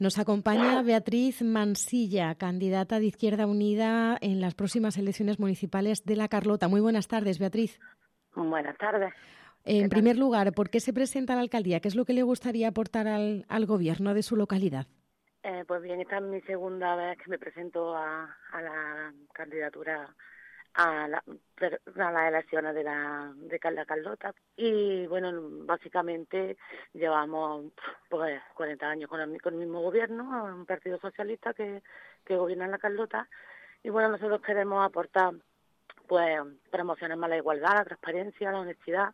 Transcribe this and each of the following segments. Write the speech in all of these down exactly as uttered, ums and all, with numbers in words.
Nos acompaña Beatriz Mansilla, candidata de Izquierda Unida en las próximas elecciones municipales de La Carlota. Muy buenas tardes, Beatriz. Buenas tardes. En primer lugar, ¿por qué se presenta a la alcaldía? ¿Qué es lo que le gustaría aportar al, al gobierno de su localidad? Eh, pues bien, esta es mi segunda vez que me presento a, a la candidatura a, la, a las elecciones de la de La Carlota. Y bueno, básicamente llevamos pues cuarenta años con el, con el mismo gobierno, un partido socialista que, que gobierna en La Carlota. Y bueno, nosotros queremos aportar pues promociones más la igualdad, la transparencia, la honestidad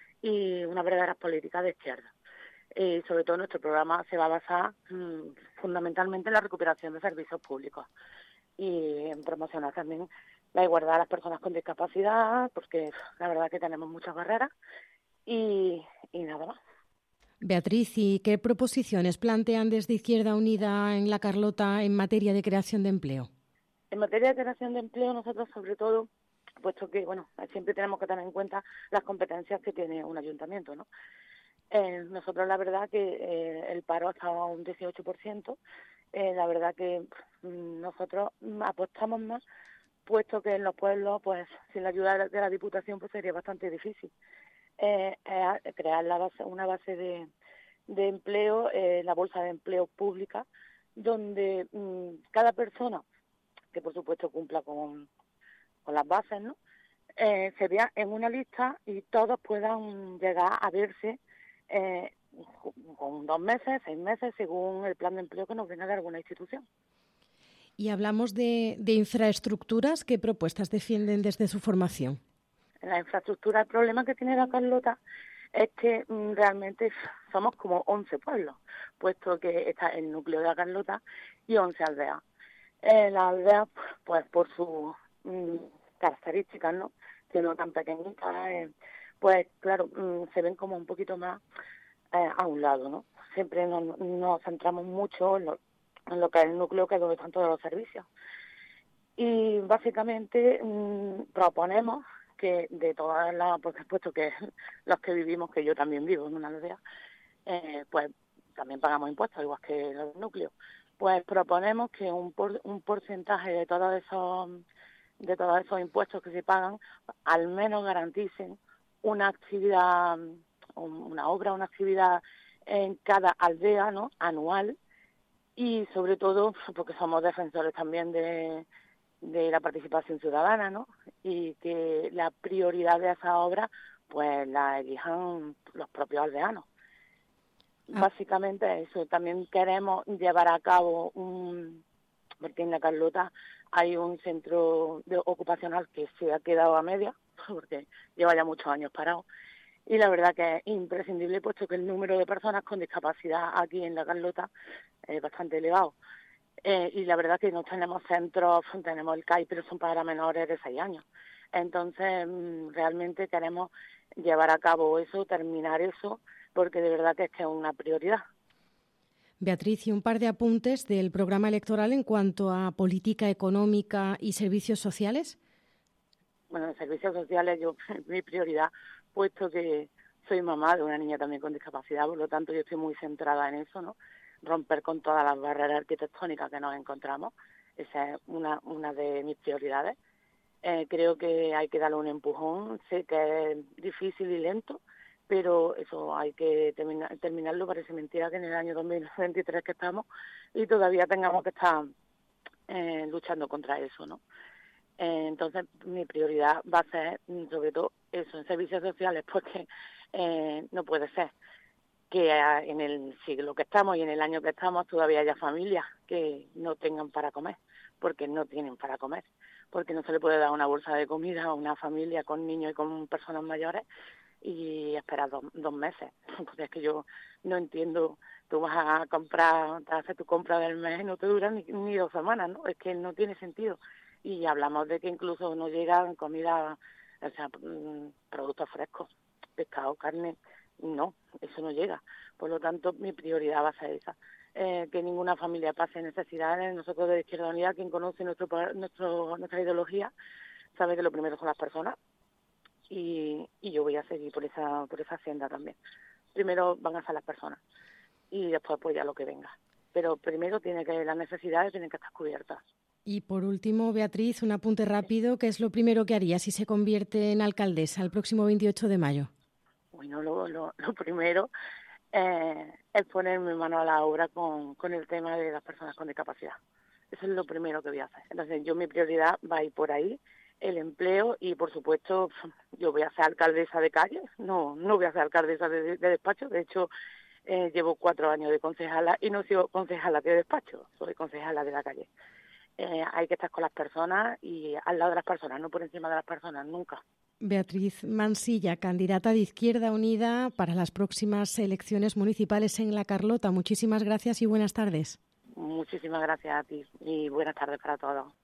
y unas verdaderas políticas de izquierda. Y sobre todo nuestro programa se va a basar mmm, fundamentalmente en la recuperación de servicios públicos y en promocionar también la igualdad de las personas con discapacidad, porque la verdad que tenemos muchas barreras y, y nada más. Beatriz, ¿y qué proposiciones plantean desde Izquierda Unida en La Carlota en materia de creación de empleo? En materia de creación de empleo, nosotros sobre todo, puesto que bueno, siempre tenemos que tener en cuenta las competencias que tiene un ayuntamiento, ¿no? Eh, nosotros la verdad que eh, el paro está a un dieciocho por ciento, eh, la verdad que mm, nosotros apostamos más, puesto que en los pueblos, pues sin la ayuda de la Diputación, pues sería bastante difícil eh, eh, crear la base, una base de, de empleo, eh, la bolsa de empleo pública, donde mm, cada persona, que por supuesto cumpla con, con las bases, ¿no? Eh, se vea en una lista y todos puedan llegar a verse eh, con dos meses, seis meses, según el plan de empleo que nos venga de alguna institución. Y hablamos de, de infraestructuras. ¿Qué propuestas defienden desde su formación? En la infraestructura, el problema que tiene La Carlota es que mm, realmente somos como once pueblos, puesto que está el núcleo de La Carlota y once aldeas. Eh, las aldeas, pues por sus mm, características, ¿no?, que no tan pequeñitas, eh, pues claro, mm, se ven como un poquito más eh, a un lado, ¿no? Siempre nos, nos centramos mucho en lo, en lo que es el núcleo, que es donde están todos los servicios. Y básicamente mmm, proponemos que de todas las, por supuesto que los que vivimos, que yo también vivo en una aldea, eh, pues también pagamos impuestos, igual que los núcleos, pues proponemos que un, por, un porcentaje de todos esos de todos esos impuestos que se pagan, al menos garanticen una actividad, una obra, una actividad en cada aldea, ¿no?, anual, y sobre todo porque somos defensores también de, de la participación ciudadana, ¿no?, y que la prioridad de esa obra pues la elijan los propios aldeanos. Ah. Básicamente eso. También queremos llevar a cabo un, porque en La Carlota hay un centro de ocupacional que se ha quedado a media, porque lleva ya muchos años parado, y la verdad que es imprescindible, puesto que el número de personas con discapacidad aquí en La Carlota es bastante elevado. Eh, y la verdad que no tenemos centros, tenemos el C A I, pero son para menores de seis años. Entonces, realmente queremos llevar a cabo eso, terminar eso, porque de verdad que es que es una prioridad. Beatriz, y un par de apuntes del programa electoral en cuanto a política económica y servicios sociales. Bueno, en servicios sociales yo mi prioridad, puesto que soy mamá de una niña también con discapacidad, por lo tanto yo estoy muy centrada en eso, ¿no? Romper con todas las barreras arquitectónicas que nos encontramos. Esa es una, una de mis prioridades. Eh, creo que hay que darle un empujón. Sé que es difícil y lento, pero eso hay que terminar, terminarlo. Parece mentira que en el año dos mil veintitrés que estamos y todavía tengamos que estar eh, luchando contra eso, ¿no? Eh, entonces mi prioridad va a ser sobre todo eso, en servicios sociales, porque eh, no puede ser que en el siglo que estamos y en el año que estamos todavía haya familias que no tengan para comer, porque no tienen para comer, porque no se le puede dar una bolsa de comida a una familia con niños y con personas mayores y esperar dos, dos meses. Entonces es que yo no entiendo, tú vas a comprar, te haces tu compra del mes y no te dura ni, ni dos semanas, ¿no? Es que no tiene sentido. Y hablamos de que incluso no llegan comida, o sea, productos frescos, pescado, carne. No, eso no llega. Por lo tanto, mi prioridad va a ser esa. Eh, que ninguna familia pase necesidades. Nosotros de Izquierda Unida, quien conoce nuestro, nuestro nuestra ideología, sabe que lo primero son las personas. Y, y yo voy a seguir por esa por esa senda también. Primero van a ser las personas y después pues ya lo que venga. pero primero tiene que las necesidades tienen que estar cubiertas. Y por último, Beatriz, un apunte rápido, ¿qué es lo primero que haría si se convierte en alcaldesa el próximo veintiocho de mayo? Bueno, lo, lo, lo primero eh, es poner mi mano a la obra con, con el tema de las personas con discapacidad. Eso es lo primero que voy a hacer. Entonces, yo mi prioridad va a ir por ahí, el empleo, y por supuesto yo voy a ser alcaldesa de calle, no no voy a ser alcaldesa de, de despacho. De hecho, eh, llevo cuatro años de concejala y no soy concejala de despacho, soy concejala de la calle. Eh, hay que estar con las personas y al lado de las personas, no por encima de las personas, nunca. Beatriz Mansilla, candidata de Izquierda Unida para las próximas elecciones municipales en La Carlota. Muchísimas gracias y buenas tardes. Muchísimas gracias a ti y buenas tardes para todos.